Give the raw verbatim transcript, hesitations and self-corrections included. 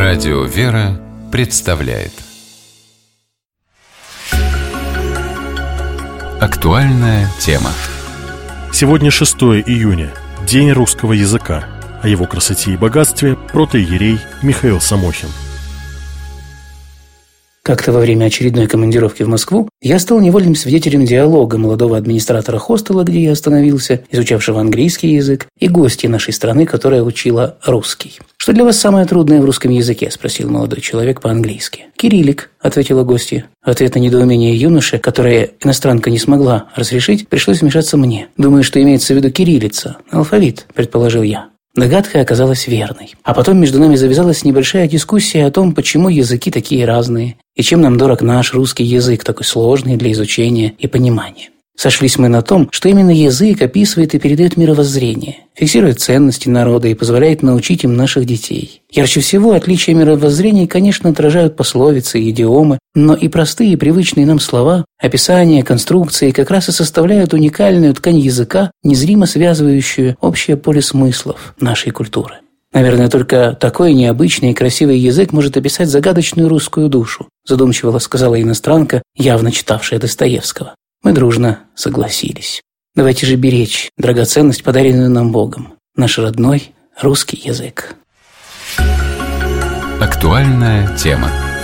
Радио «Вера» представляет актуальная тема. Сегодня шестое июня, День русского языка. О его красоте и богатстве протоиерей Михаил Самохин. Как-то во время очередной командировки в Москву я стал невольным свидетелем диалога молодого администратора хостела, где я остановился, изучавшего английский язык, и гостья нашей страны, которая учила русский. «Что для вас самое трудное в русском языке?» – спросил молодой человек по-английски. «Кириллик», – ответила гостья. В ответ на недоумение юноши, которое иностранка не смогла разрешить, пришлось вмешаться мне. «Думаю, что имеется в виду кириллица, алфавит», – предположил я. Догадка оказалась верной. А потом между нами завязалась небольшая дискуссия о том, почему языки такие разные, и чем нам дорог наш русский язык, такой сложный для изучения и понимания. Сошлись мы на том, что именно язык описывает и передает мировоззрение, фиксирует ценности народа и позволяет научить им наших детей. Ярче всего отличия мировоззрений, конечно, отражают пословицы и идиомы, но и простые и привычные нам слова, описания, конструкции как раз и составляют уникальную ткань языка, незримо связывающую общее поле смыслов нашей культуры. Наверное, только такой необычный и красивый язык может описать загадочную русскую душу, задумчиво сказала иностранка, явно читавшая Достоевского. Мы дружно согласились. Давайте же беречь драгоценность, подаренную нам Богом, наш родной русский язык. Актуальная тема.